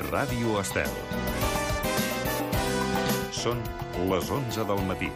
Ràdio Estel. Són les 11 del matí.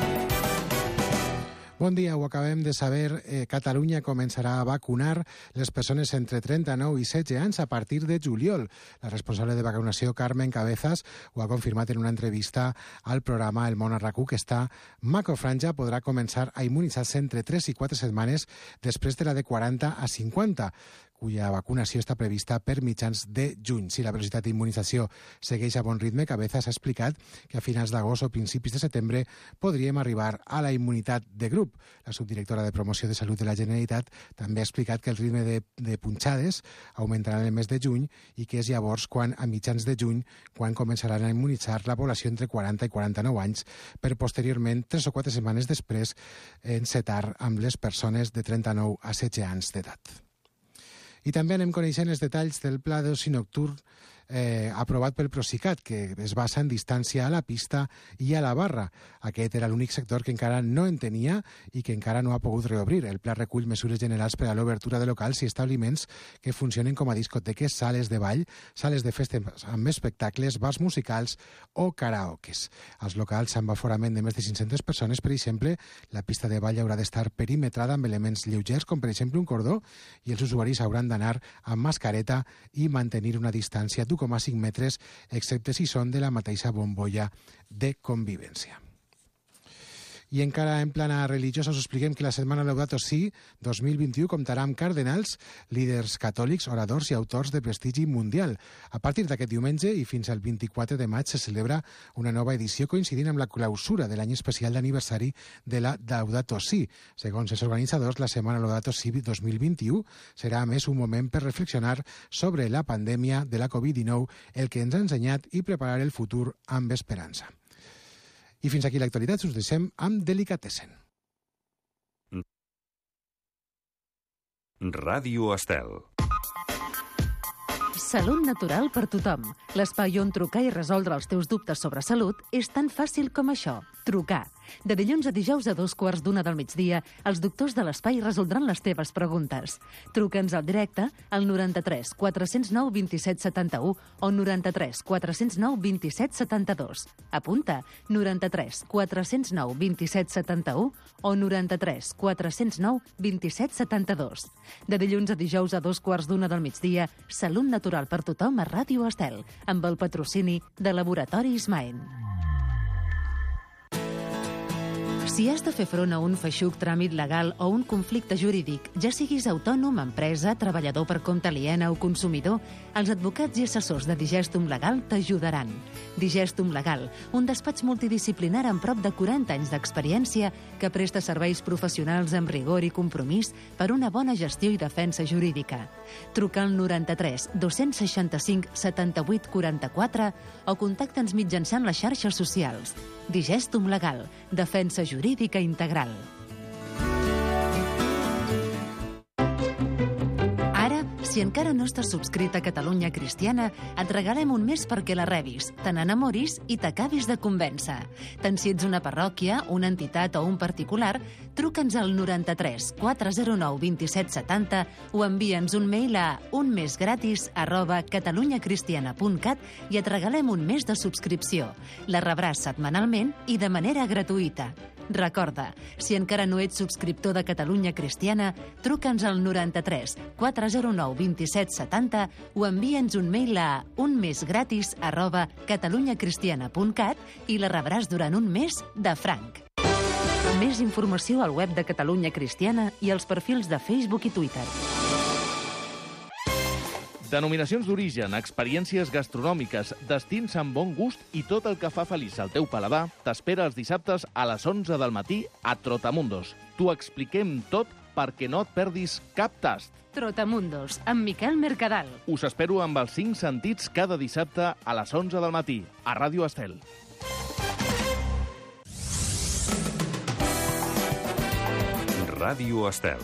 Bon dia, ho acabem de saber. Catalunya començarà a vacunar les persones entre 39 i 16 anys a partir de juliol. La responsable de vacunació, Carmen Cabezas, ho ha confirmat en una entrevista al programa El Món a RAC1, que està macrofranja podrà començar a immunitzar-se entre 3 i 4 setmanes després de la de 40 a 50, cuya vacunació està prevista per mitjans de juny. Si la velocitat d'immunització segueix a bon ritme, Cabezas ha explicat que a finals d'agost o principis de setembre podríem arribar a la immunitat de grup. La subdirectora de Promoció de Salut de la Generalitat també ha explicat que el ritme de punxades augmentarà en el mes de juny i que és llavors quan, a mitjans de juny, quan començaran a immunitzar la població entre 40 i 49 anys per posteriorment, 3 o 4 setmanes després, encetar amb les persones de 39 a 16 anys d'edat. I també anem coneixent els detalls del pla d'oci nocturn aprovat pel Procicat, que es basa en distància a la pista i a la barra. Aquest era l'únic sector que encara no en tenia i que encara no ha pogut reobrir. El pla recull mesures generals per a l'obertura de locals i establiments que funcionen com a discoteques, sales de ball, sales de festes amb espectacles, bars musicals o karaokes. Als locals amb aforament de més de 500 persones, per exemple, la pista de ball haurà d'estar perimetrada amb elements lleugers, com per exemple un cordó, i els usuaris hauran d'anar amb mascareta i mantenir una distància d'1,5 metres, excepte si són de la mateixa bombolla de convivència. I encara en plana religiosa us expliquem que la setmana Laudato Si 2021 comptarà amb cardenals, líders catòlics, oradors i autors de prestigi mundial. A partir d'aquest diumenge i fins al 24 de maig se celebra una nova edició coincidint amb la clausura de l'any especial d'aniversari de la Laudato Si. Segons els organitzadors, la setmana Laudato Si 2021 serà a més un moment per reflexionar sobre la pandèmia de la Covid-19, el que ens ha ensenyat i preparar el futur amb esperança. I fins aquí l'actualitat, us deixem amb Delicatessen. Ràdio Estel. Salut natural per tothom. L'espai on trucar i resoldre els teus dubtes sobre salut és tan fàcil com això. Trucar. De dilluns a dijous a 2:15 del migdia, els doctors de l'espai resoldran les teves preguntes. Truca'ns al directe al 93 409 27 71 o 93 409 27 72. Apunta, 93 409 27 71 o 93 409 27 72. De dilluns a dijous a 2:15 del migdia, Salut natural per tothom a Ràdio Estel, amb el patrocini de Laboratoris Maen. Si has de fer front a un feixuc tràmit legal o un conflicte jurídic, ja siguis autònom, empresa, treballador per compte aliena o consumidor, els advocats i assessors de Digestum Legal t'ajudaran. Digestum Legal, un despatx multidisciplinar amb prop de 40 anys d'experiència que presta serveis professionals amb rigor i compromís per una bona gestió i defensa jurídica. Truca al 93 265 78 44 o contacta'ns mitjançant les xarxes socials. Digestum Legal, defensa jurídica integral. Ara, si encara no estàs subscrit a Catalunya Cristiana, et regalem un mes perquè la rebis, te n'enamoris i t'acabis de convèncer. Tant si ets una parròquia, una entitat o un particular, truca'ns al 93 409 27 70 o envia'ns un mail a unmesgratis@catalunyacristiana.cat i et regalem un mes de subscripció. La rebràs setmanalment i de manera gratuïta. Recorda, si encara no ets subscriptor de Catalunya Cristiana, truca'ns al 93 409 27 70 o envia'ns un mail a unmesgratis@catalunyacristiana.cat i la rebràs durant un mes de franc. Més informació al web de Catalunya Cristiana i als perfils de Facebook i Twitter. Denominacions d'origen, experiències gastronòmiques, destins amb bon gust i tot el que fa feliç al teu paladar t'espera els dissabtes a les 11 del matí a Trotamundos. T'ho expliquem tot perquè no et perdis cap tast. Trotamundos, amb Miquel Mercadal. Us espero amb els 5 sentits cada dissabte a les 11 del matí a Ràdio Estel. Ràdio Estel.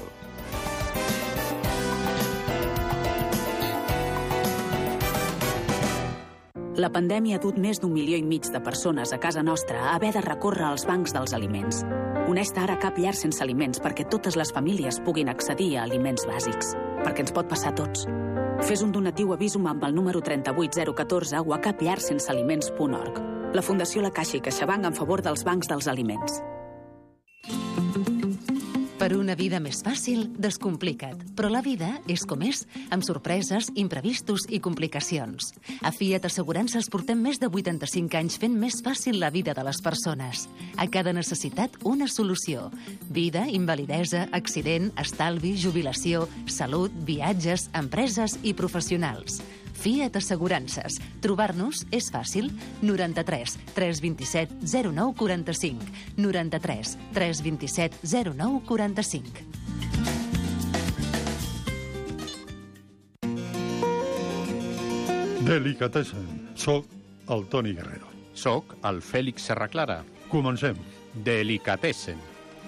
La pandèmia ha dut més d'1,5 milió de persones a casa nostra a haver de recórrer als bancs dels aliments. Uneix-te ara a Cap Llar sense aliments perquè totes les famílies puguin accedir a aliments bàsics. perquè ens pot passar a tots. Fes un donatiu a Visum amb el número 38014 o a capllarsensealiments.org. La Fundació La Caixa i CaixaBank en favor dels bancs dels aliments. Per una vida més fàcil, descomplica't. Però la vida és com és, amb sorpreses, imprevistos i complicacions. A Fiat Assegurances portem més de 85 anys fent més fàcil la vida de les persones. A cada necessitat, una solució. Vida, invalidesa, accident, estalvi, jubilació, salut, viatges, empreses i professionals. Fiat Assegurances. Trobar-nos és fàcil. 93 327 09 45. 93 327 09 45. Delicatessen. Soc el Toni Guerrero. Soc el Fèlix Serraclara. Comencem. Delicatessen.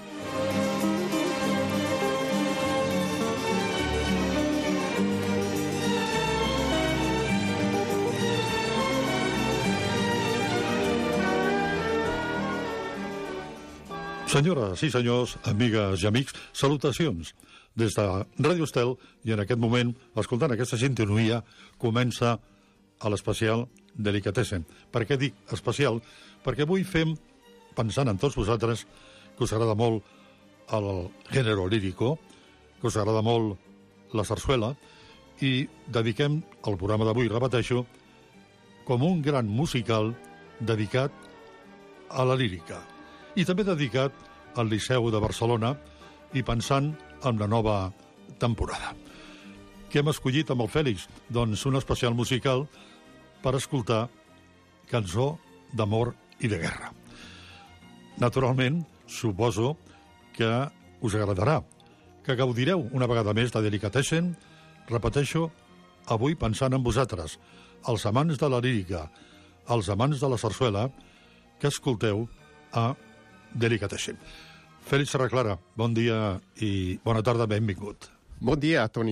Senyores i senyors, amigues i amics, salutacions. Des de Ràdio Estel, i en aquest moment, escoltant aquesta sintonia, comença a l'especial Delicatessen. Per què dic especial? Perquè avui fem, pensant en tots vosaltres, que us agrada molt el gènere lírico, que us agrada molt la sarsuela, i dediquem el programa d'avui, repeteixo, com un gran musical dedicat a la lírica. I també dedicat al Liceu de Barcelona i pensant en la nova temporada. Què hem escollit amb el Fèlix? Doncs un especial musical per escoltar cançó d'amor i de guerra. Naturalment, suposo que us agradarà, que gaudireu una vegada més de Delicatessen, repeteixo, avui pensant en vosaltres, els amants de la lírica, els amants de la sarsuela, que escolteu a Delicatessen. Fèlix Serraclara, bon dia i bona tarda, benvingut. Bon dia, Toni.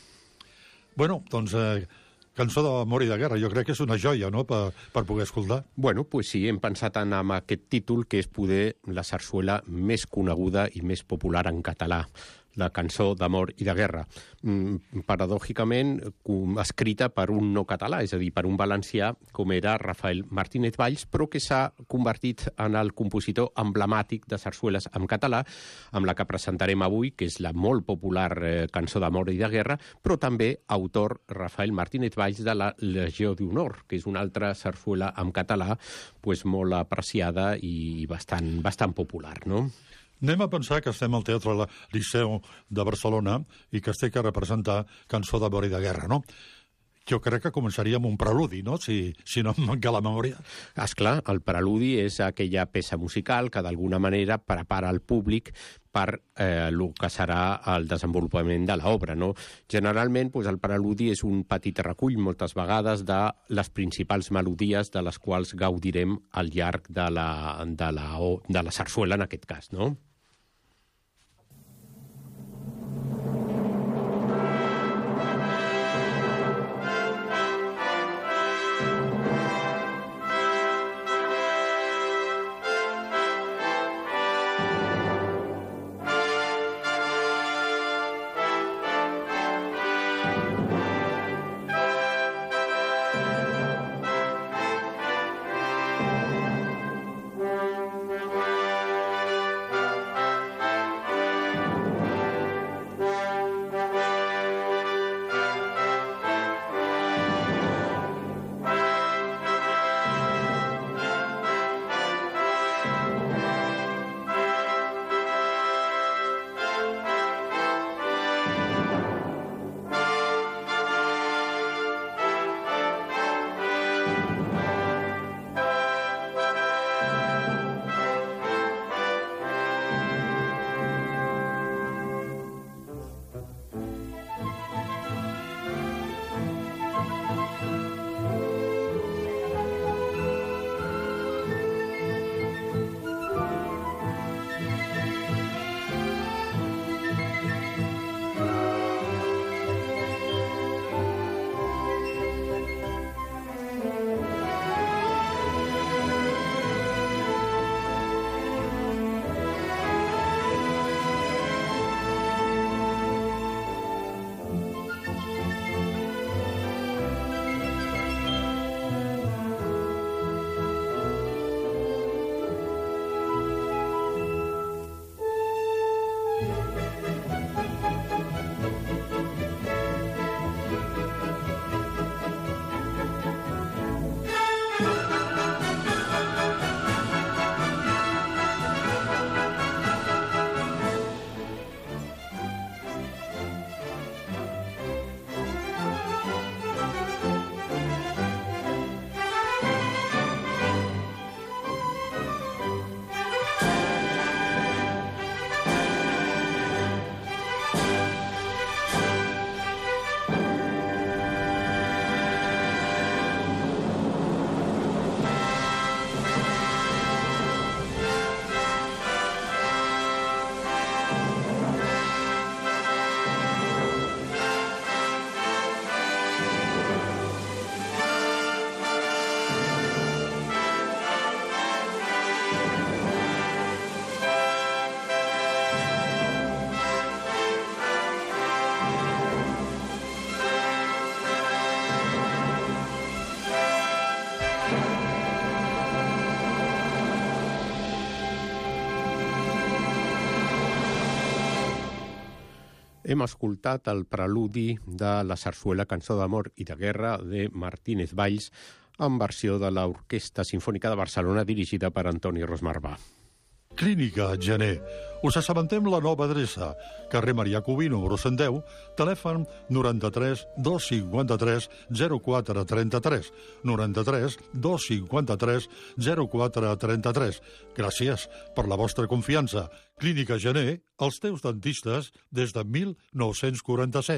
Bueno, doncs, cançó d'amor i de guerra, jo crec que és una joia, no?, per poder escoltar. Bueno, pues sí, hem pensat en aquest títol, que és poder la sarsuela més coneguda i més popular en català, la cançó d'amor i de guerra. Paradògicament, escrita per un no català, és a dir, per un valencià, com era Rafael Martínez Valls, però que s'ha convertit en el compositor emblemàtic de sarsueles en català, amb la que presentarem avui, que és la molt popular cançó d'amor i de guerra, però també autor Rafael Martínez Valls de la Legió d'Honor, que és una altra sarsuela en català pues, molt apreciada i bastant popular, no? Anem a pensar que estem al Teatre Liceu de Barcelona i que es té que representar cançó d'amor i de guerra, no? Jo crec que començaria amb un preludi, no?, si no em manca la memòria. Esclar, el preludi és aquella peça musical que d'alguna manera prepara el públic per el que serà el desenvolupament de l'obra, no? Generalment, el preludi és un petit recull, moltes vegades, de les principals melodies de les quals gaudirem al llarg de la sarsuela, en aquest cas, no? Hem escoltat el preludi de la sarsuela Cançó d'amor i de guerra de Martínez Valls en versió de l'Orquestra Simfònica de Barcelona dirigida per Antoni Rosmarbà. Clínica Gener. Us assabentem la nova adreça. Carrer Marià Cubí, número 110, telèfon 93 253 0433. 93 253 0433. Gràcies per la vostra confiança. Clínica Gener, els teus dentistes des de 1947.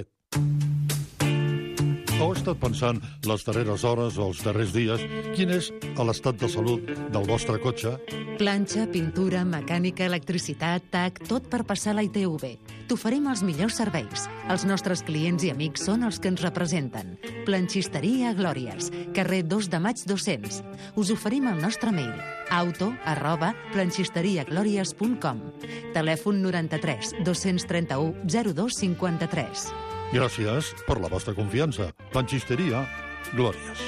Heu estat pensant les darreres hores o els darrers dies quin és l'estat de salut del vostre cotxe? Planxa, pintura, mecànica, electricitat, TAC, tot per passar la ITV. T'oferim els millors serveis. Els nostres clients i amics són els que ens representen. Planxisteria Glòries, carrer 2 de Maig 200. Us oferim el nostre mail auto@planchisteriaglòries.com. Telèfon 93 231 0253. Gràcies per la vostra confiança. Planxisteria Glòries.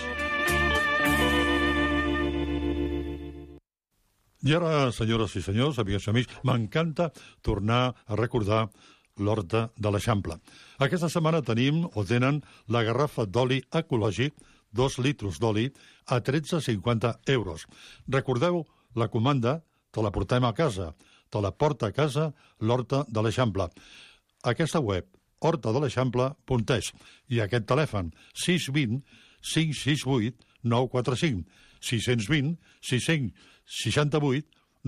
I ara, senyores i senyors, amics i amics, m'encanta tornar a recordar l'Horta de l'Eixample. Aquesta setmana tenim o tenen la garrafa d'oli ecològic, 2 litres d'oli, a 13,50 euros. Recordeu, la comanda te la portem a casa, te la porta a casa l'Horta de l'Eixample. Aquesta web, hortadeleixample.es, i aquest telèfon 620 568 945 620 668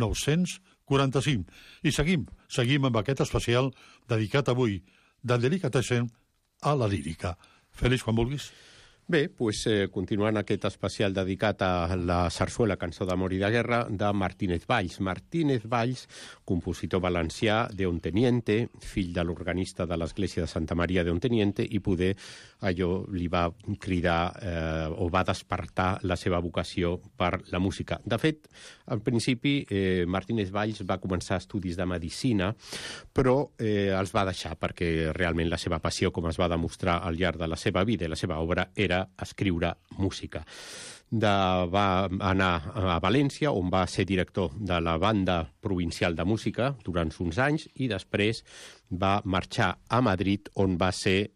945. I seguim amb aquest especial dedicat avui de Delicatessen a la lírica. Fèlix, quan vulguis. Bé, doncs, continuant aquest especial dedicat a la sarsuela Cançó d'amor i de guerra de Martínez Valls. Martínez Valls, compositor valencià d'Onteniente, fill de l'organista de l'església de Santa Maria d'Onteniente, i poder allò li va cridar o va despertar la seva vocació per la música. De fet, al principi, Martínez Valls va començar estudis de medicina, però els va deixar perquè realment la seva passió, com es va demostrar al llarg de la seva vida i la seva obra, era escriure música. Va anar a València, on va ser director de la Banda Provincial de Música durant uns anys, i després va marxar a Madrid, on va ser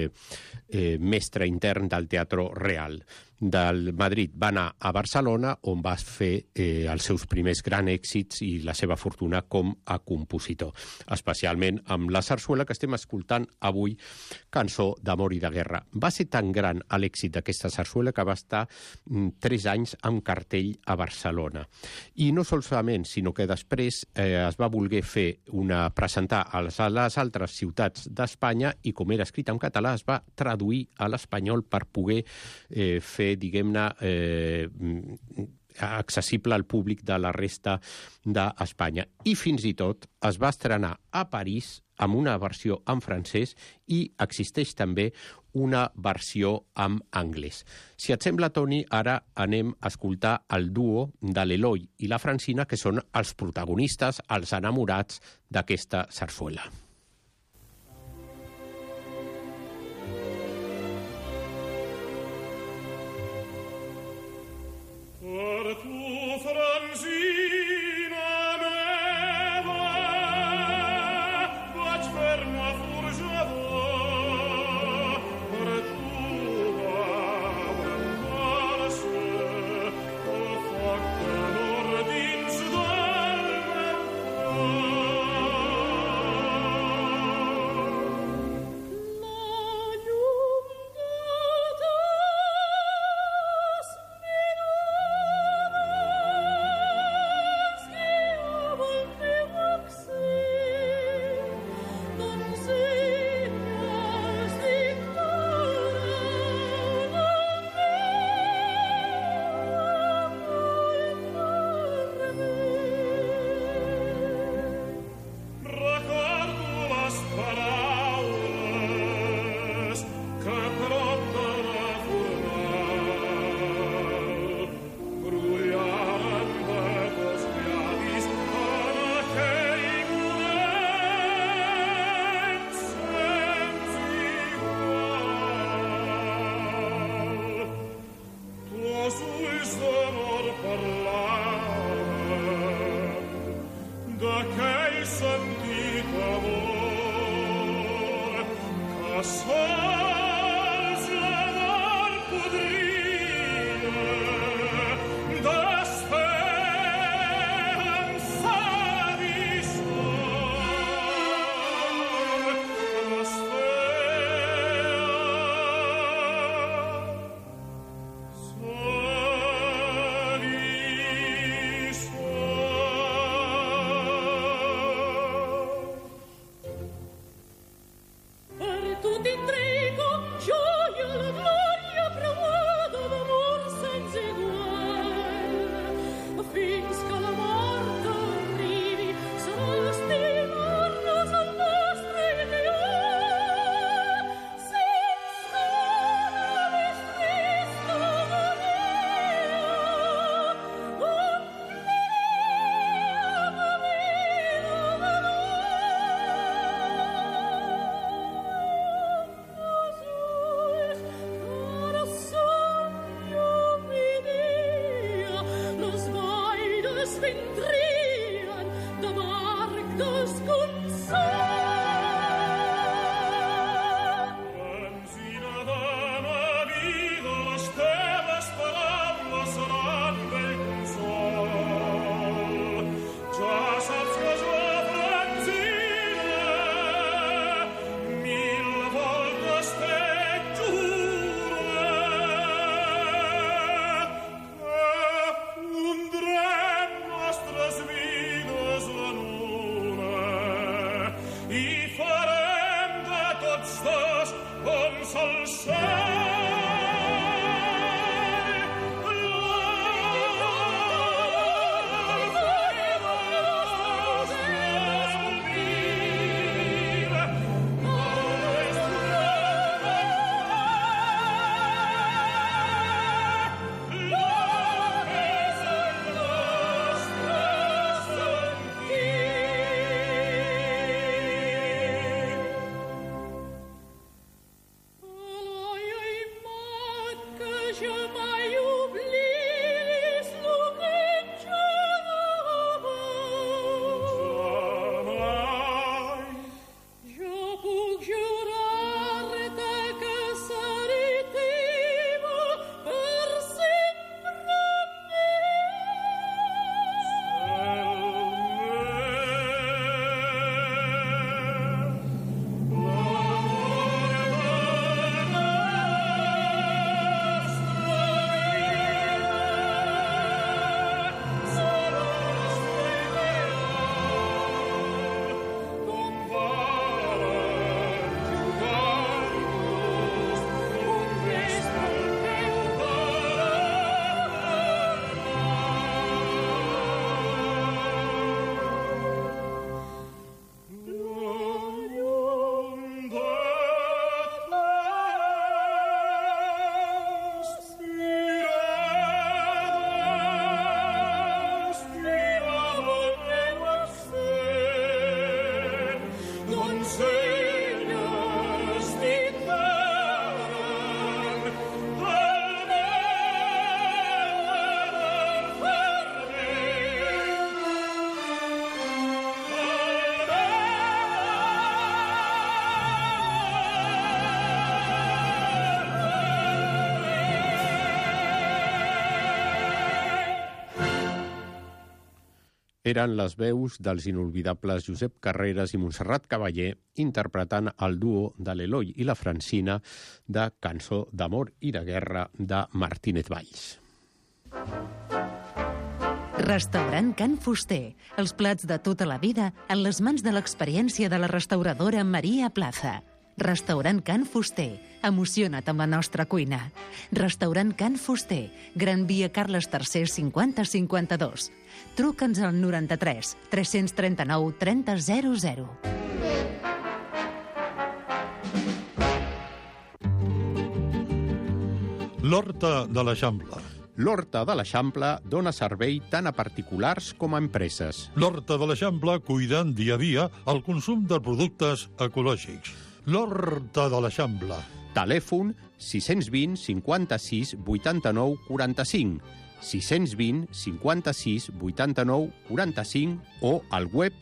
mestre intern del Teatro Real. Del Madrid va anar a Barcelona, on va fer els seus primers grans èxits i la seva fortuna com a compositor, especialment amb la sarsuela que estem escoltant avui, Cançó d'amor i de guerra. Va ser tan gran l'èxit d'aquesta sarsuela que va estar 3 anys amb cartell a Barcelona. I no solament, sinó que després es va voler presentar a les altres ciutats d'Espanya, i com era escrit en català es va traduir a l'espanyol per poder fer, diguem-ne, accessible al públic de la resta d'Espanya. I fins i tot es va estrenar a París amb una versió en francès, i existeix també una versió en anglès. Si et sembla, Toni, ara anem a escoltar el duo de l'Eloi i la Francina, que són els protagonistes, els enamorats d'aquesta sarsuela. Eren les veus dels inolvidables Josep Carreras i Montserrat Cavaller interpretant el duo de l'Eloi i la Francina de Cançó d'amor i de guerra de Martínez Valls. Restaurant Can Fuster. Els plats de tota la vida en les mans de l'experiència de la restauradora Maria Plaza. Restaurant Can Fuster. Emociona't amb la nostra cuina. Restaurant Can Fuster. Gran Via Carles III 5052. Truca'ns al 93 339 3000. L'Horta de l'Eixample. L'Horta de l'Eixample dona servei tant a particulars com a empreses. L'Horta de l'Eixample cuidant dia a dia el consum de productes ecològics. L'Horta de l'Eixample. Telèfon 620 56 89 45, 620 56 89 45 o al web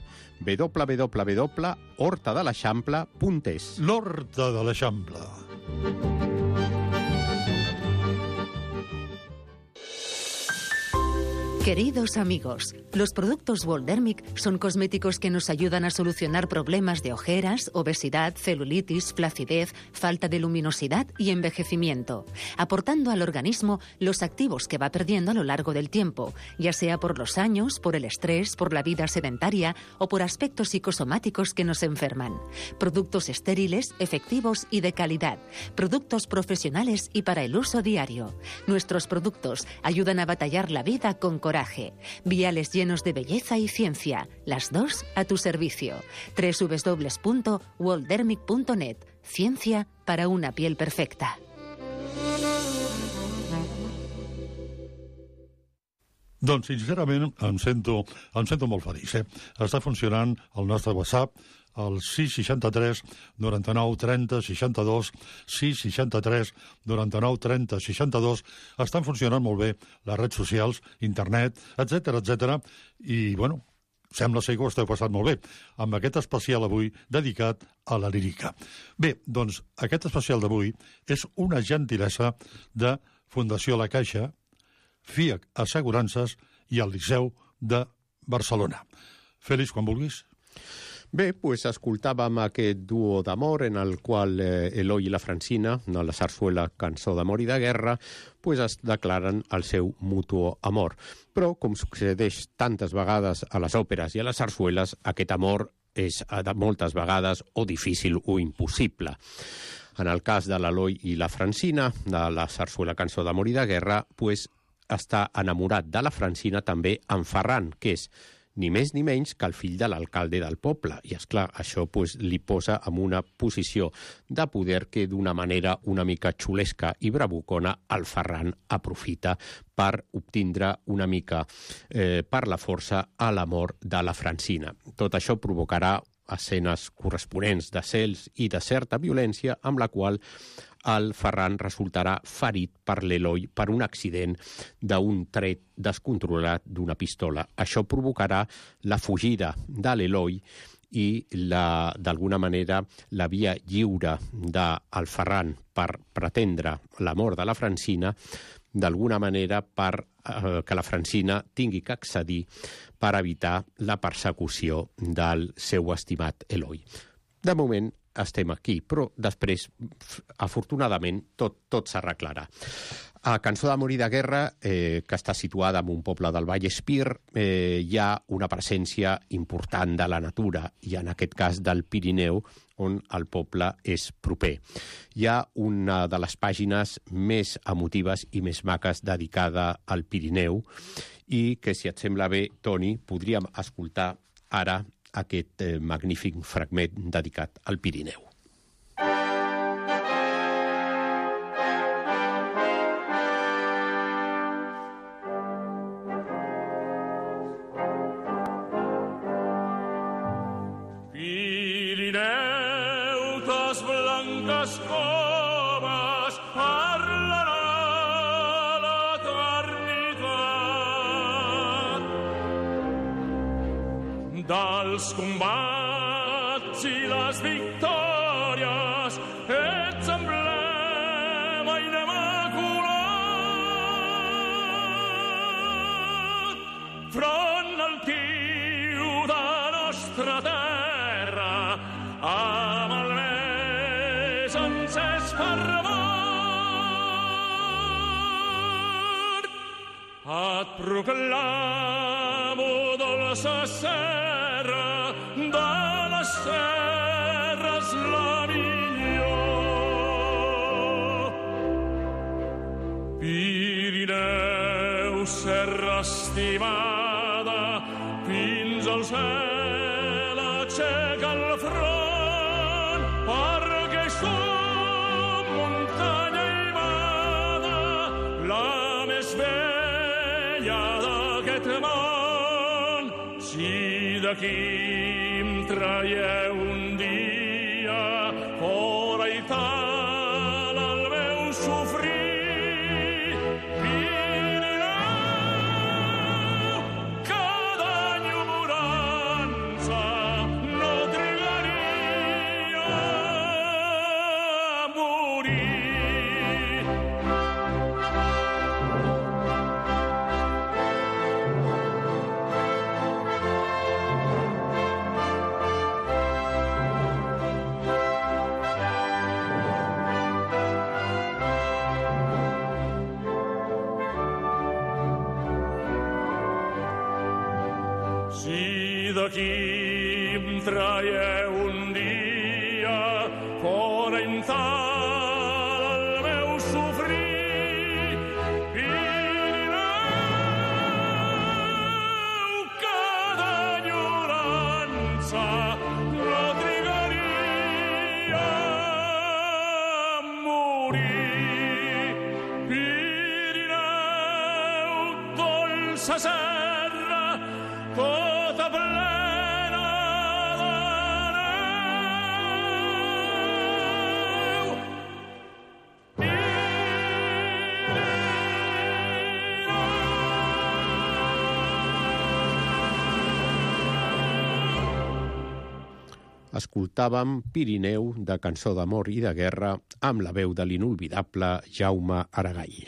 www.hortadeleixample.es. L'Horta de l'Eixample. Queridos amigos, los productos Voldermic son cosméticos que nos ayudan a solucionar problemas de ojeras, obesidad, celulitis, flacidez, falta de luminosidad y envejecimiento, aportando al organismo los activos que va perdiendo a lo largo del tiempo, ya sea por los años, por el estrés, por la vida sedentaria o por aspectos psicosomáticos que nos enferman. Productos estériles, efectivos y de calidad. Productos profesionales y para el uso diario. Nuestros productos ayudan a batallar la vida con coraje. Viales llenos de belleza y ciencia, las dos a tu servicio. www.voldermic.net. Ciencia para una piel perfecta. Doncs, sincerament, em sento molt feliç. Està funcionant el nostre WhatsApp, el 663 99 30 62, 663 99 30 62. Estan funcionant molt bé les redes socials, internet, etc. I, bueno, sembla ser que ho esteu passant molt bé, amb aquest especial avui dedicat a la lírica. Bé, doncs, aquest especial d'avui és una gentilesa de Fundació La Caixa, FIAC Assegurances i el Liceu de Barcelona. Fèlix, quan vulguis. Bé, doncs escoltàvem aquest duo d'amor en el qual Eloi i la Francina, de la sarsuela Cançó d'amor i de guerra, doncs es declaren el seu mutuo amor. Però, com succeeix tantes vegades a les òperes i a les sarsueles, aquest amor és moltes vegades o difícil o impossible. En el cas de l'Eloi i la Francina, de la sarsuela Cançó d'amor i de guerra, pues, està enamorat de la Francina també en Ferran, que és ni més ni menys que el fill de l'alcalde del poble. I, esclar, això pues, li posa en una posició de poder que d'una manera una mica xulesca i bravucona el Ferran aprofita per obtindre una mica per la força a l'amor de la Francina. Tot això provocarà escenes corresponents de cels i de certa violència, amb la qual el Ferran resultarà ferit per l'Eloi per un accident d'un tret descontrolat d'una pistola. Això provocarà la fugida de l'Eloi i, d'alguna manera, la via lliure del Ferran per pretendre la mort de la Francina, d'alguna manera per que la Francina tingui que accedir per evitar la persecució del seu estimat Eloi. De moment, estem aquí, però després, afortunadament, tot s'arreglarà. A Cançó d'amor i de guerra, que està situada en un poble del Vall Espir, hi ha una presència important de la natura, i en aquest cas del Pirineu, on el poble és proper. Hi ha una de les pàgines més emotives i més maques dedicada al Pirineu, i que, si et sembla bé, Toni, podríem escoltar ara aquest magnífic fragment dedicat al Pirineu. Pirineu, tas blanques coves, parlarà l'eternitat dels combats i les victòries. Ets emblema inemaculat, front altiu de nostra terra, amb el més encès fervor. Et proclamo, dolça serra, de les serres la millor. Pirineu, serra estimada, fins al cel aixeca el front, perquè som muntanya aimada, la més bella d'aquest món. Si d'aquí em traieu un dia fora i tal el meu sofrir, Pirineu, cada enyorança no trigaria a morir. Si d'aquí em traieu un dia fora en tal el meu sofrir, Pirineu, cada enyorança no trigaria a morir. Pirineu, dolça serra, tota plena de neu. Escoltàvem Pirineu, de Cançó d'amor i de guerra, amb la veu de l'inolvidable Jaume Aragall.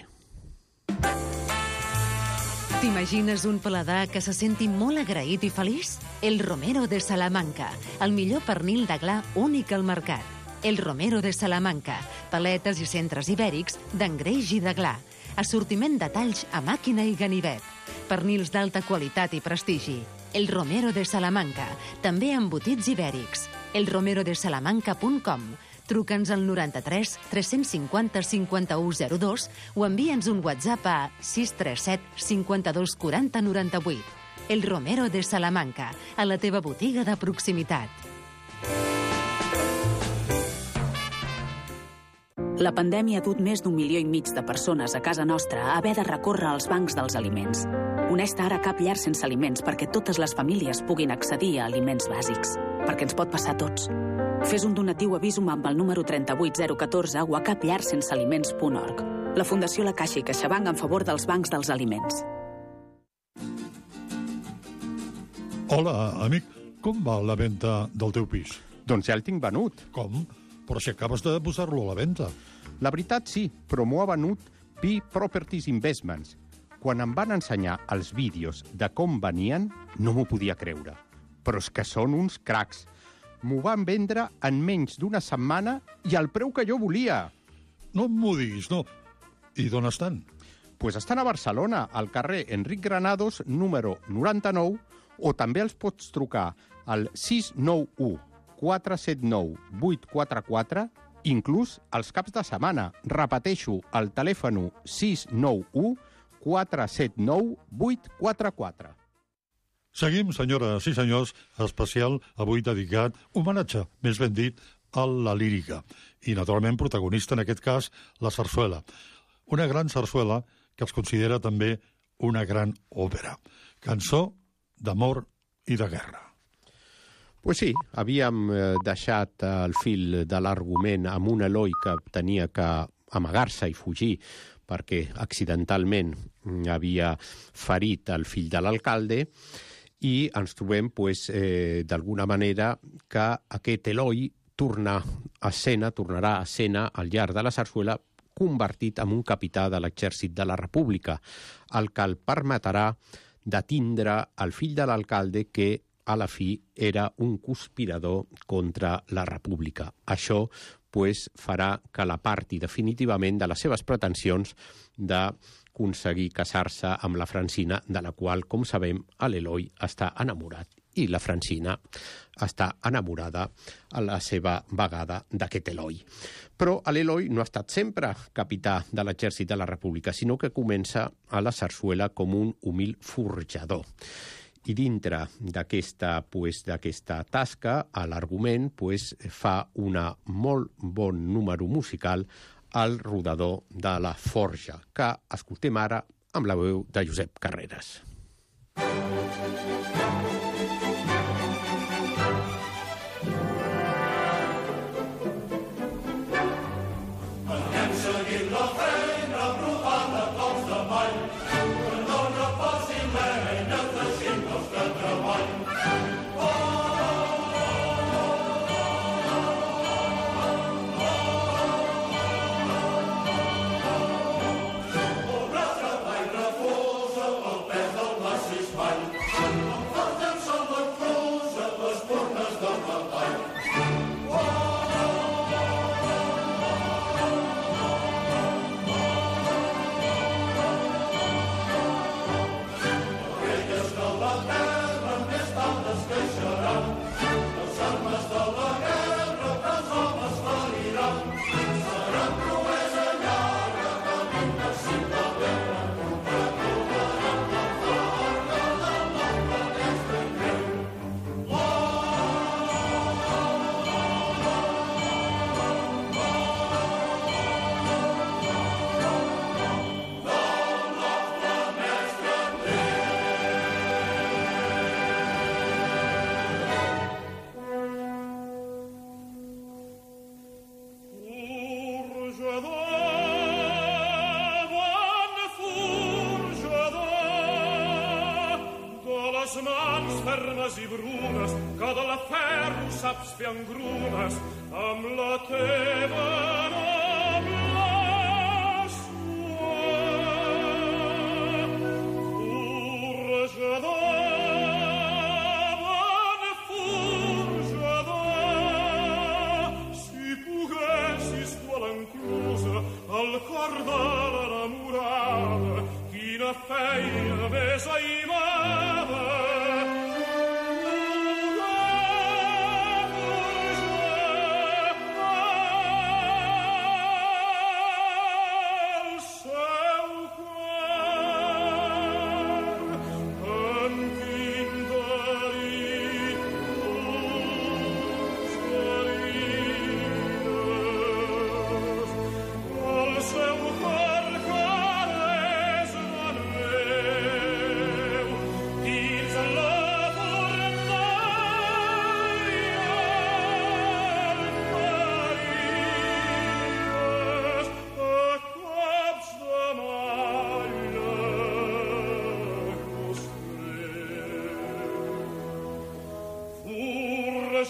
T'imagines un paladar que se senti molt agraït i feliç? El Romero de Salamanca, el millor pernil de gla únic al mercat. El Romero de Salamanca, paletes i centres ibèrics d'engreix i de gla. Assortiment de talls a màquina i ganivet. Pernils d'alta qualitat i prestigi. El Romero de Salamanca, també embotits ibèrics. elromerodesalamanca.com. Truca'ns al 93 350 5102 o envia'ns un WhatsApp a 637 52 40 98. El Romero de Salamanca, a la teva botiga de proximitat. La pandèmia ha dut més d'1,5 milió de persones a casa nostra a haver de recórrer als bancs dels aliments. Uneix-te ara a Cap Llar Sense Aliments perquè totes les famílies puguin accedir a aliments bàsics. Perquè ens pot passar a tots. Fes un donatiu a Visum amb el número 38014 o a capllarsensealiments.org. La Fundació La Caixa i CaixaBank en favor dels bancs dels aliments. Hola, amic. Com va la venda del teu pis? Doncs ja el tinc venut. Com? Però si acabes de posar-lo a la venda. La veritat sí, però m'ho ha venut Pi Properties Investments. Quan em van ensenyar els vídeos de com venien, no m'ho podia creure. Però és que són uns cracs. M'ho van vendre en menys d'una setmana i al preu que jo volia. No m'ho diguis, no. I d'on estan? Pues estan a Barcelona, al carrer Enric Granados, número 99, o també els pots trucar al 691 479 844, inclús els caps de setmana. Repeteixo, el telèfon 691 479 844. Seguim, senyores i senyors, especial avui dedicat, homenatge, més ben dit, a la lírica. I, naturalment, protagonista, en aquest cas, la sarsuela. Una gran sarsuela que es considera també una gran òpera. Cançó d'amor i de guerra. Pues sí, havíem deixat el fil de l'argument amb un Eloi que tenia que amagar-se i fugir perquè accidentalment havia ferit el fill de l'alcalde, i ens trobem, d'alguna manera, que aquest Eloi tornarà a escena al llarg de la sarsuela convertit en un capità de l'exèrcit de la República, el que el permetrà de tindre el fill de l'alcalde que a la fi era un conspirador contra la República. Això farà que l'aparti definitivament de les seves pretensions d'aconseguir casar-se amb la Francina, de la qual, com sabem, l'Eloi està enamorat i la Francina està enamorada a la seva vegada d'aquest Eloi. Però l'Eloi no ha estat sempre capità de l'exèrcit de la República, sinó que comença a la sarsuela com un humil forjador. I dintre d'aquesta tasca, l'argument fa un molt bon número musical al rodador de la forja, que escoltem ara amb la veu de Josep Carreras. fermes i brunes, que de la ferro saps fer engrunes, amb la teva noble suor. Forjador, bon forjador, si poguessis tu a l'enclusa, al cor de l'enamorada, quina feina més aimada.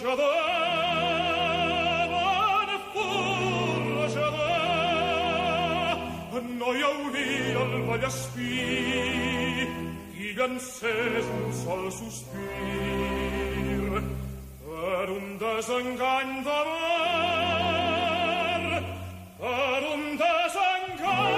forjaven no hi hauria el Vallespí qui llancés un sol sospir per un desengany d'amor, per un desengany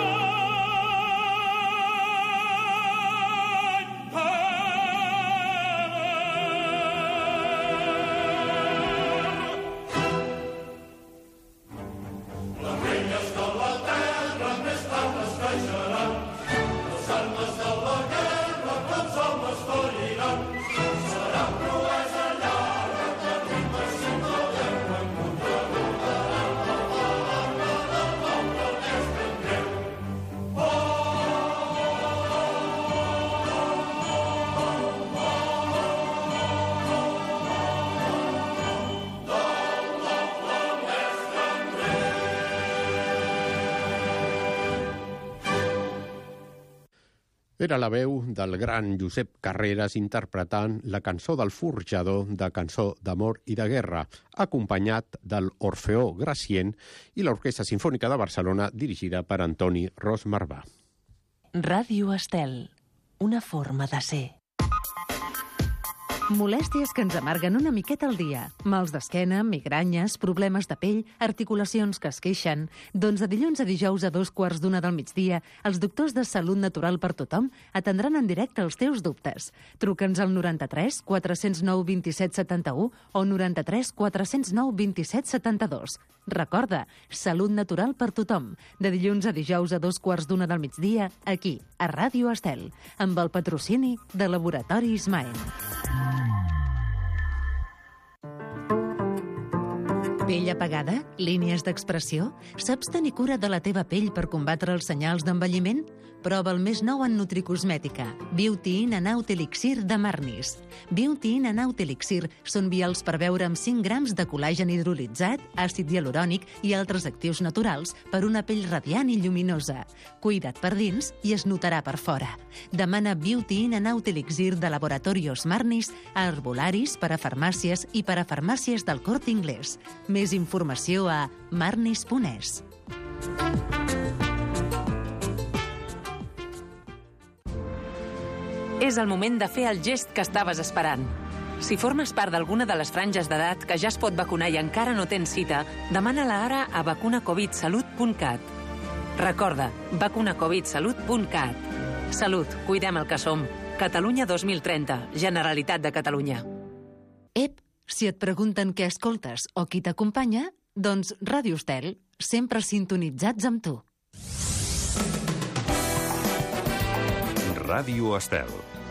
Era la veu del gran Josep Carreras interpretant la cançó del forjador de Cançó d'amor i de guerra, acompanyat del Orfeó Gracient i l'Orquestra Simfònica de Barcelona dirigida per Antoni Ros Marbà. Ràdio Estel, una forma de ser. Molèsties que ens amarguen una miqueta al dia. Mals d'esquena, migranyes, problemes de pell, articulacions que es queixen. Doncs de dilluns a dijous a 2:15 del migdia, els doctors de Salut Natural per Tothom atendran en directe els teus dubtes. Truca'ns al 93 409 27 71 o 93 409 27 72. Recorda, Salut Natural per Tothom. De dilluns a dijous a 2:15 del migdia, aquí, a Ràdio Estel, amb el patrocini de Laboratori Ismael. Pell apagada? Línies d'expressió? Saps tenir cura de la teva pell per combatre els senyals d'envelliment? Prova el més nou en nutricosmètica, Beauty In and Out Elixir de Marnis. Beauty In and Out Elixir són vials per beure amb 5 grams de col·làgen hidrolitzat, àcid hialurònic i altres actius naturals per una pell radiant i lluminosa. Cuida't per dins i es notarà per fora. Demana Beauty In and Out Elixir de Laboratorios Marnis a herbolaris, per a farmàcies i per a farmàcies del Corte Inglés. Més informació a marnis.es. És el moment de fer el gest que estaves esperant. Si formes part d'alguna de les franges d'edat que ja es pot vacunar i encara no tens cita, demana-la ara a vacunacovidsalut.cat. Recorda, vacunacovidsalut.cat. Salut, cuidem el que som. Catalunya 2030, Generalitat de Catalunya. Ep, si et pregunten què escoltes o qui t'acompanya, doncs Ràdio Estel, sempre sintonitzats amb tu. Ràdio Estel.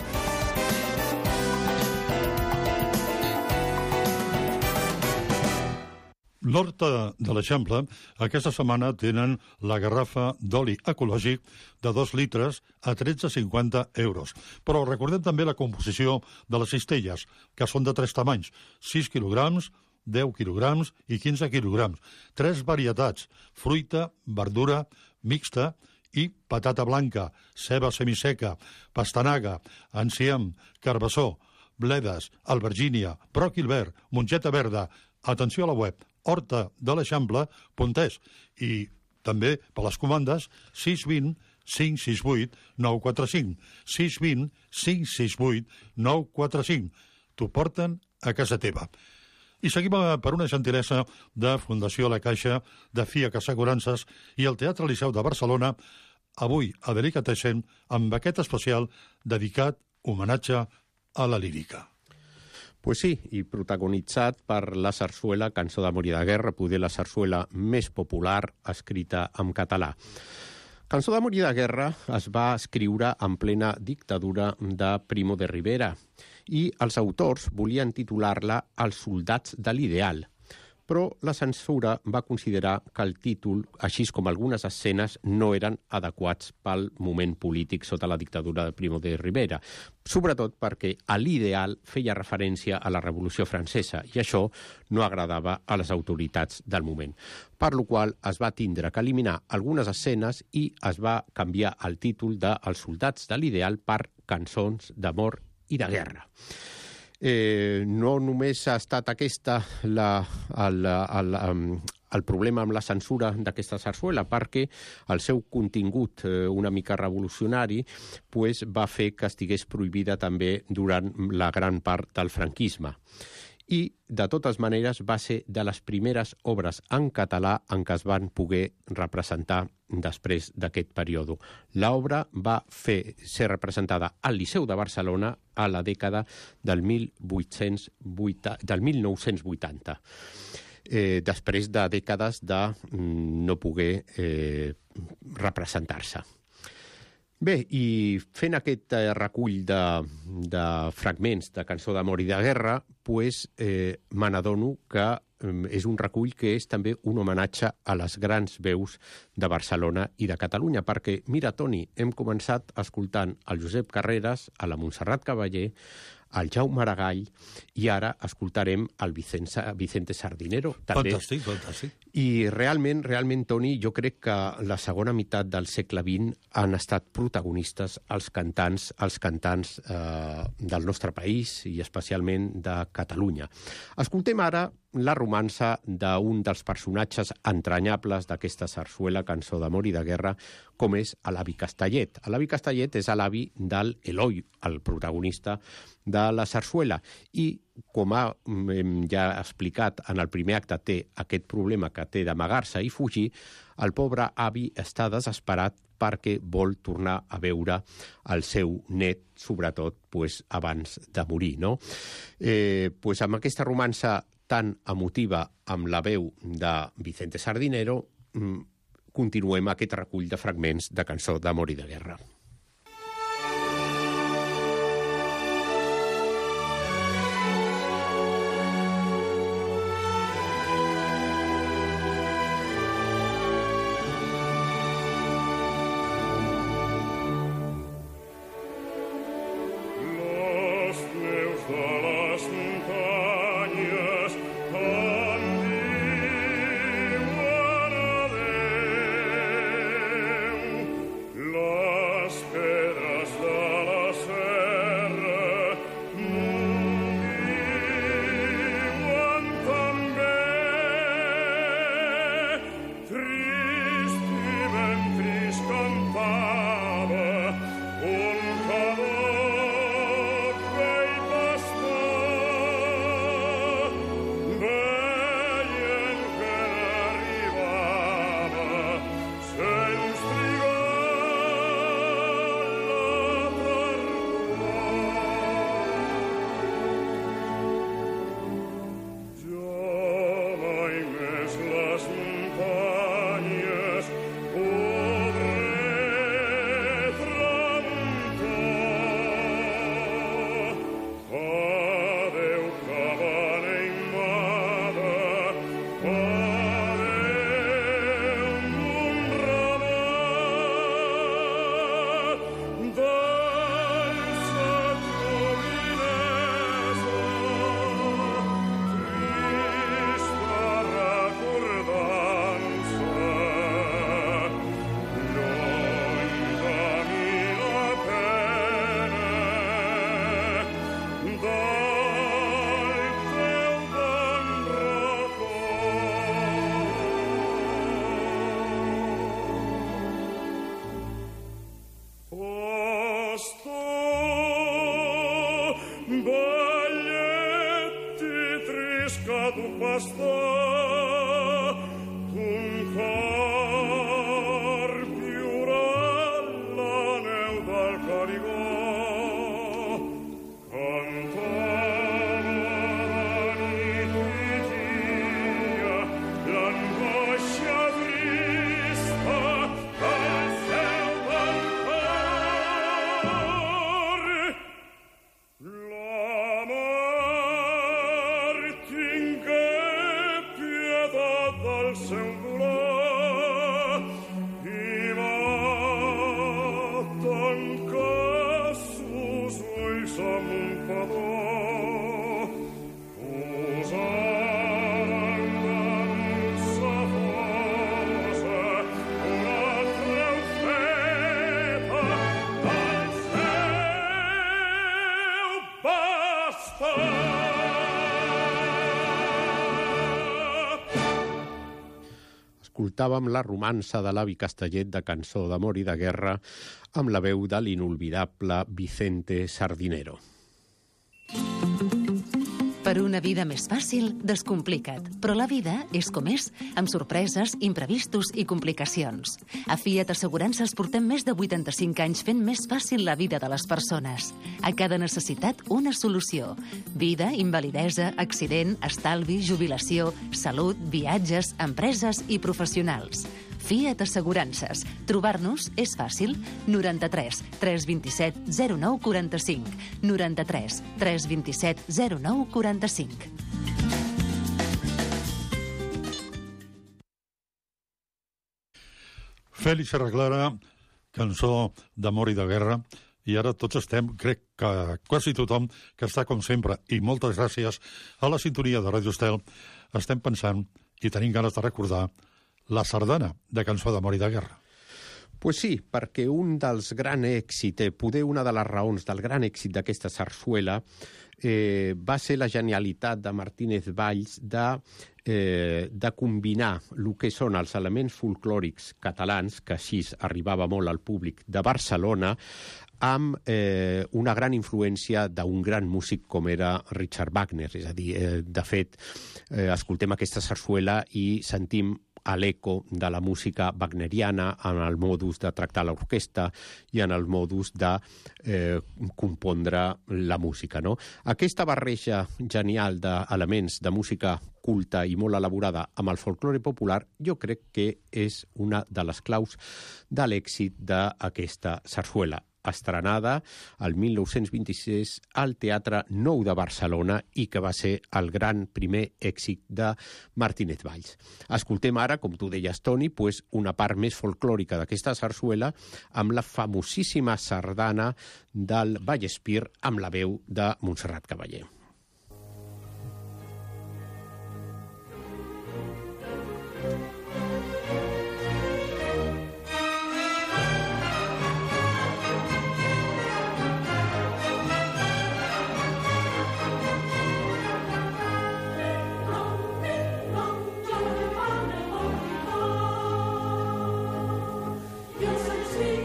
L'Horta de l'Eixample aquesta setmana tenen la garrafa d'oli ecològic de 2 litres a 13,50 euros. Però recordem també la composició de les cistelles, que són de 3 tamanys, 6 quilograms, 10 quilograms i 15 quilograms. 3 varietats, fruita, verdura, mixta i patata blanca, ceba semiseca, pastanaga, enciam, carbassó, bledes, albergínia, bròquil verd, mongeta verda. Atenció a la web, hortadeleixample.es, i també per les comandes 620 568 945, 620 568 945. T'ho porten a casa teva. I seguim per una gentilesa de Fundació La Caixa, de FIAC Assegurances i el Teatre Liceu de Barcelona, avui a Delicatessen, amb aquest especial dedicat homenatge a la lírica. Pues sí, i protagonitzat per la sarsuela Cançó d'amor i de guerra, poder la sarsuela més popular escrita en català. Cançó d'amor i de guerra es va escriure en plena dictadura de Primo de Rivera i els autors volien titular-la Els soldats de l'ideal, però la censura va considerar que el títol, així com algunes escenes, no eren adequats pel moment polític sota la dictadura de Primo de Rivera, sobretot perquè a l'ideal feia referència a la Revolució Francesa i això no agradava a les autoritats del moment. Per lo qual es va tindre que eliminar algunes escenes i es va canviar el títol de Els soldats de l'ideal per Cançons d'amor i de guerra. No només ha estat aquesta el problema amb la censura d'aquesta sarsuela, perquè el seu contingut una mica revolucionari va fer que estigués prohibida també durant la gran part del franquisme. I, de totes maneres, va ser de les primeres obres en català en què es van poder representar després d'aquest període. L'obra va ser representada al Liceu de Barcelona a la dècada del 1980. Després de dècades de no poder representar-se. Bé, i fent aquest recull de fragments de cançó d'amor i de guerra, me n'adono que és un recull que és també un homenatge a les grans veus de Barcelona i de Catalunya, perquè, mira, Toni, hem començat escoltant el Josep Carreras, a la Montserrat Cavaller, el Jaume Aragall, i ara escoltarem el Vicente Sardinero. També. Fantàstic. I realment, Toni, jo crec que la segona meitat del segle XX han estat protagonistes els cantants del nostre país i especialment de Catalunya. Escoltem ara la romança d'un dels personatges entranyables d'aquesta sarsuela, cançó d'amor i de guerra, com és l'avi Castellet. L'avi Castellet és l'avi del Eloi, el protagonista de la sarsuela, i com hem ja explicat en el primer acte, té aquest problema que té d'amagar-se i fugir, el pobre avi està desesperat perquè vol tornar a veure el seu net, sobretot abans de morir. No? Amb aquesta romança tan emotiva amb la veu de Vicente Sardinero, continuem aquest recull de fragments de cançó d'amor i de guerra. La mar tingué più escoltàvem la romança de l'avi Castellet de Cançó d'amor i de guerra amb la veu de l'inolvidable Vicente Sardinero. Per una vida més fàcil, descomplica't. Però la vida és com és, amb sorpreses, imprevistos i complicacions. A Fiat Assegurances portem més de 85 anys fent més fàcil la vida de les persones. A cada necessitat, una solució. Vida, invalidesa, accident, estalvi, jubilació, salut, viatges, empreses i professionals. Fiat Assegurances. Trobar-nos és fàcil. 93 327 09 45. 93 327 09 45. Fèlix Serraclara, cançó d'amor i de guerra, i ara tots estem, crec que quasi tothom que està com sempre, i moltes gràcies a la sintonia de Ràdio Estel, estem pensant i tenim ganes de recordar la sardana de Cançó d'amor i de guerra. Pues sí, perquè un dels grans èxits, poder una de les raons del gran èxit d'aquesta sarsuela va ser la genialitat de Martínez Valls de combinar el que són els elements folclòrics catalans, que així arribava molt al públic de Barcelona, amb una gran influència d'un gran músic com era Richard Wagner. És a dir, de fet, escoltem aquesta sarsuela i sentim a l'eco de la música wagneriana en el modus de tractar l'orquestra i en el modus de compondre la música. No? Aquesta barreja genial d'elements de música culta i molt elaborada amb el folklore popular, jo crec que és una de les claus de l'èxit d'aquesta sarsuela, estrenada el 1926 al Teatre Nou de Barcelona i que va ser el gran primer èxit de Martínez Valls. Escoltem ara, com tu deies, Toni, una part més folclòrica d'aquesta sarsuela amb la famosíssima sardana del Vallespir amb la veu de Montserrat Caballé.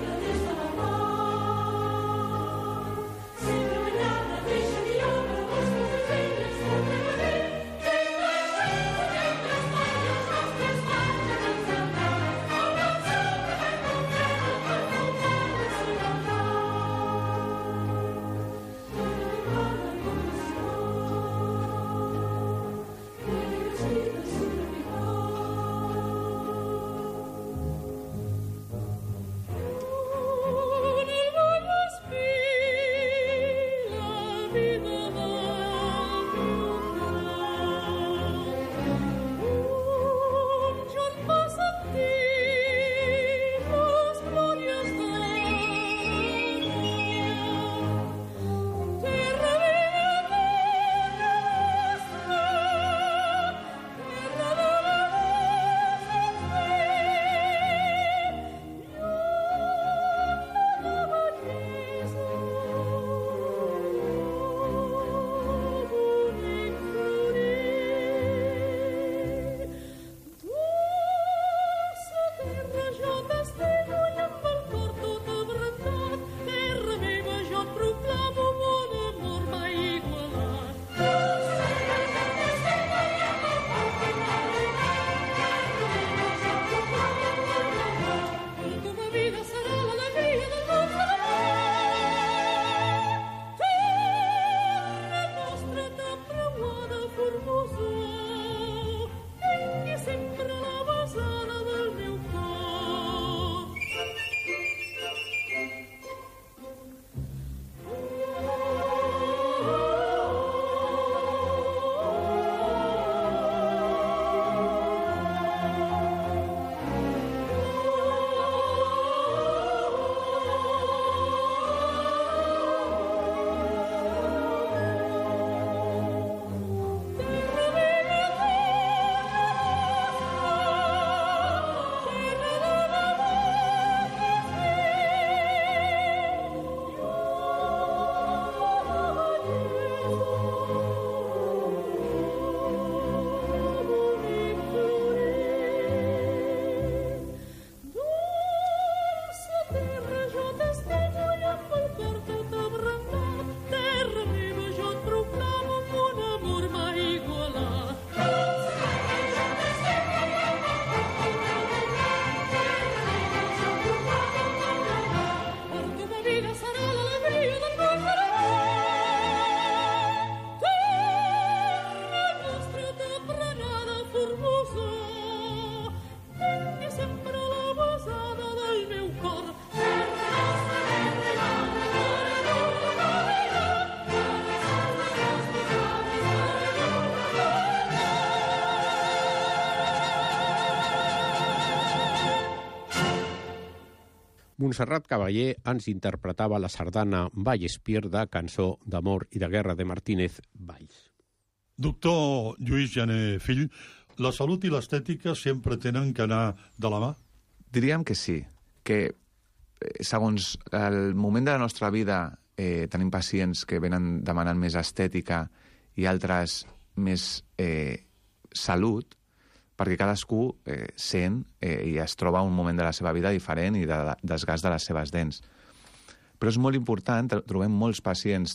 Sempre Montserrat Caballé ens interpretava la sardana Vallespir de Cançó d'amor i de guerra de Martínez Valls. Doctor Lluís Jané Fill, la salut i l'estètica sempre tenen que anar de la mà? Diríem que sí, que segons el moment de la nostra vida tenim pacients que venen demanant més estètica i altres més salut, perquè cadascú sent i es troba un moment de la seva vida diferent i de desgast de les seves dents. Però és molt important, trobem molts pacients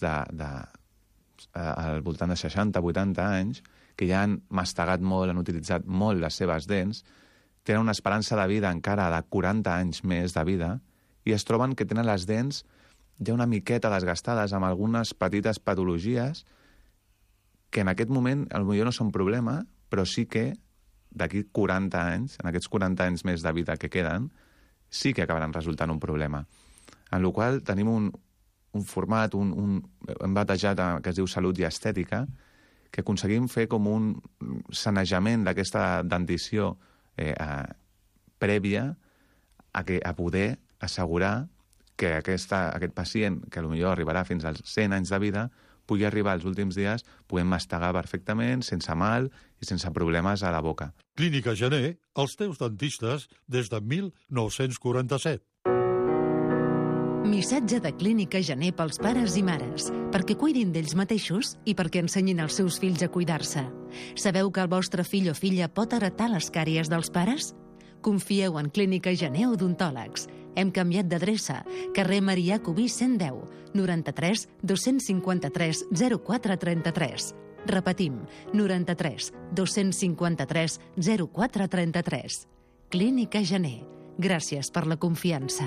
al voltant de 60-80 anys que ja han mastegat molt, han utilitzat molt les seves dents, tenen una esperança de vida encara de 40 anys més de vida i es troben que tenen les dents ja una miqueta desgastades amb algunes petites patologies que en aquest moment potser no són problema, però sí que d'aquí 40 anys, en aquests 40 anys més de vida que queden, sí que acabaran resultant un problema. En la qual tenim un format, hem batejat que es diu salut i estètica, que aconseguim fer com un sanejament d'aquesta dentició prèvia a poder assegurar que aquest pacient, que potser arribarà fins als 100 anys de vida, pugui arribar als últims dies, podem mastegar perfectament, sense mal i sense problemes a la boca. Clínica Jané, els teus dentistes des de 1947. Missatge de Clínica Jané pels pares i mares, perquè cuidin d'ells mateixos i perquè ensenyin als seus fills a cuidar-se. Sabeu que el vostre fill o filla pot heretar les càries dels pares? Confieu en Clínica Jané Odontòlegs. Hem canviat d'adreça. Carrer Marià Cubí 110, 93 253 0433. Repetim, 93 253 0433. Clínica Jané. Gràcies per la confiança.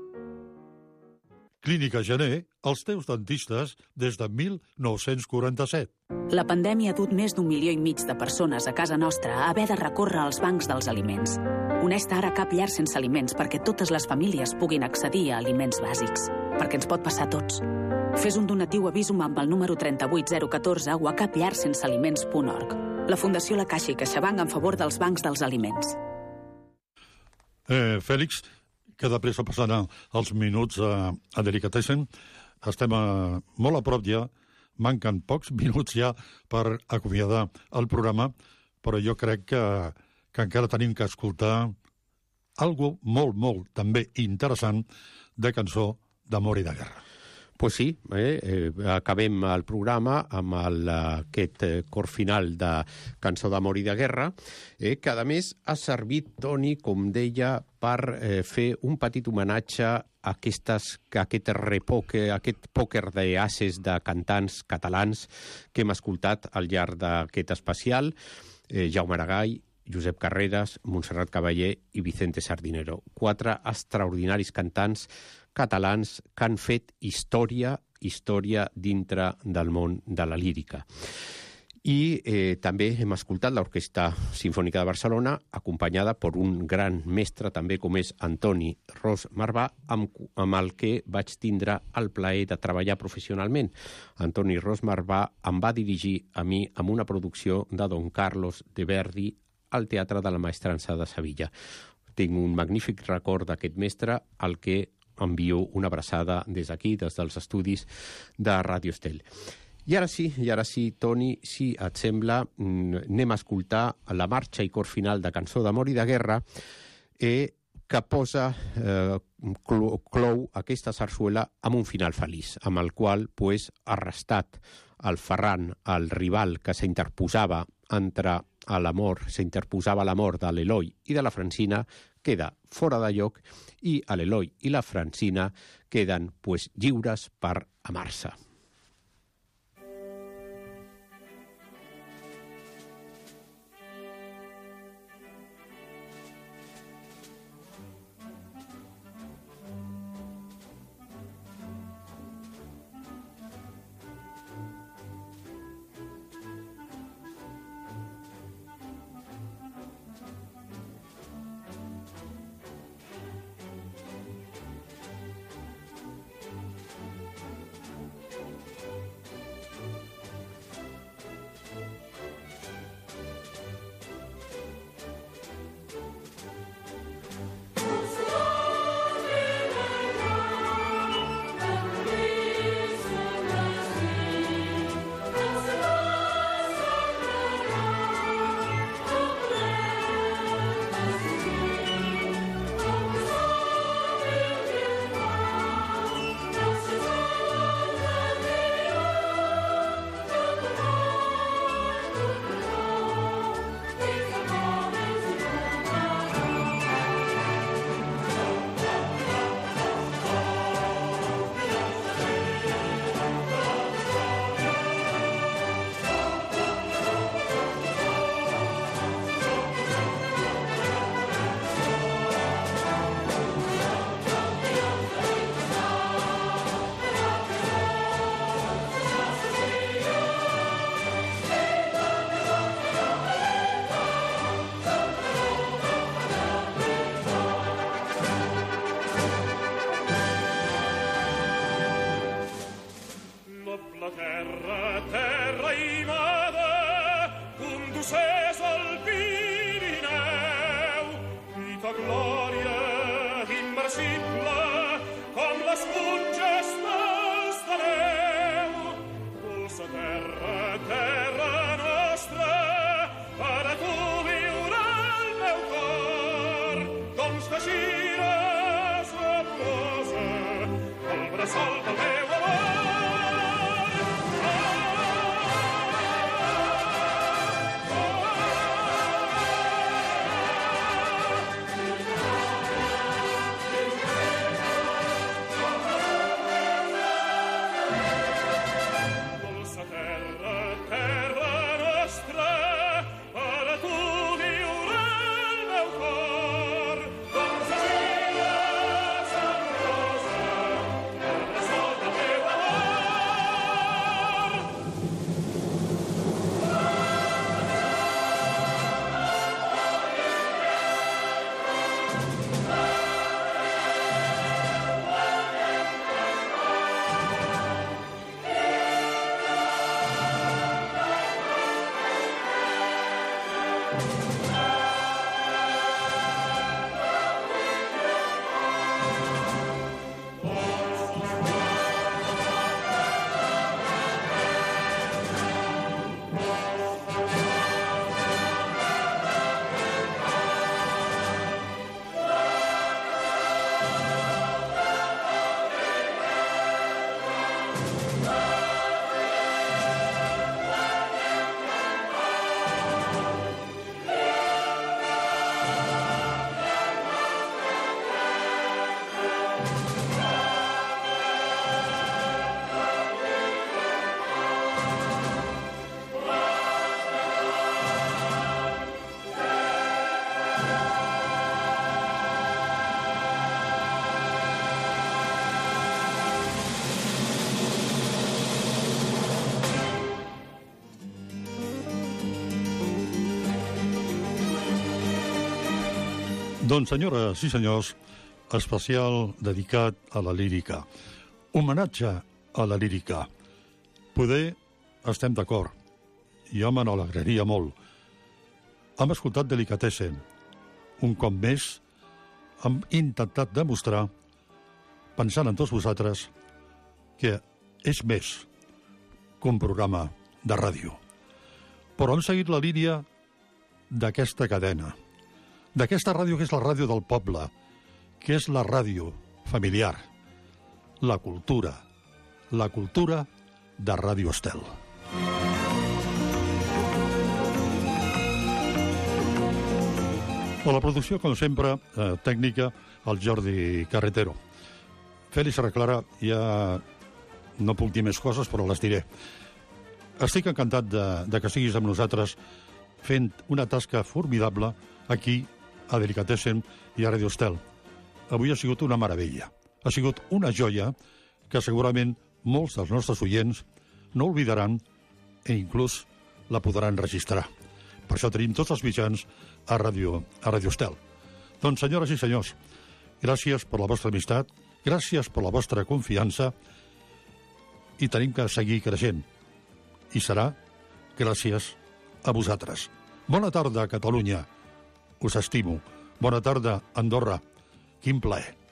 Clínica Jané, els teus dentistes des de 1947. La pandèmia ha dut més d'1,5 milió de persones a casa nostra a haver de recórrer als bancs dels aliments. Honesta, ara cap llar sense aliments perquè totes les famílies puguin accedir a aliments bàsics. Perquè ens pot passar a tots. Fes un donatiu a Visum amb el número 38014 o a capllarsensealiments.org. La Fundació La Caixa i CaixaBank en favor dels bancs dels aliments. Fèlix, que de pressa passant els minuts a Delicatessen. Estem molt a prop ja, manquen pocs minuts ja per acomiadar el programa, però jo crec que encara tenim que escoltar algo molt, molt també interessant de cançó d'amor i de guerra. Pues sí, acabem el programa amb aquest cor final de Cançó d'amor i de guerra, que a més ha servit, Toni, com deia, per fer un petit homenatge a aquest pòquer d'ases de cantants catalans que hem escoltat al llarg d'aquest especial, Jaume Aragall, Josep Carreras, Montserrat Caballé i Vicente Sardinero. 4 extraordinaris cantants catalans que han fet història dintre del món de la lírica. I també hem escoltat l'Orquestra Simfònica de Barcelona, acompanyada per un gran mestre també com és Antoni Ros Marvà, amb el que vaig tindre el plaer de treballar professionalment. Antoni Ros Marvà em va dirigir a mi amb una producció de Don Carlos de Verdi al Teatre de la Maestrança de Sevilla. Tinc un magnífic record d'aquest mestre, al que envio una abraçada des d'aquí, des dels estudis de Ràdio Estel. I ara sí, Toni, si et sembla, anem a escoltar la marxa i cor final de Cançó d'amor i de guerra, que posa clou aquesta sarsuela amb un final feliç, amb el qual arrestat el Ferran, el rival que s'interposava entre l'amor, s'interposava l'amor de l'Eloi i de la Francina, queda fora de lloc i l'Eloi i la Francina queden lliures per amar-se. Doncs, senyores i senyors, especial dedicat a la lírica. Homenatge a la lírica. Poder estem d'acord. Jo me n'alegraria molt. Hem escoltat Delicatessen. Un cop més, hem intentat demostrar, pensant en tots vosaltres, que és més que un programa de ràdio. Però hem seguit la línia d'aquesta cadena, d'aquesta ràdio que és la ràdio del poble, que és la ràdio familiar, la cultura de Ràdio Estel. A la producció, com sempre, tècnica, el Jordi Carretero. Fèlix Reclara, ja no puc dir més coses, però les diré. Estic encantat de que siguis amb nosaltres fent una tasca formidable aquí a Delicatessen i a Ràdio Estel. Avui ha sigut una meravella. Ha sigut una joia que segurament molts dels nostres oients no oblidaran i inclús la podran registrar. Per això tenim tots els mitjans a Ràdio Estel. Doncs, senyores i senyors, gràcies per la vostra amistat, gràcies per la vostra confiança i tenim que seguir creixent. I serà gràcies a vosaltres. Bona tarda, Catalunya. Us estimo. Bona tarda, Andorra. Quin plaer.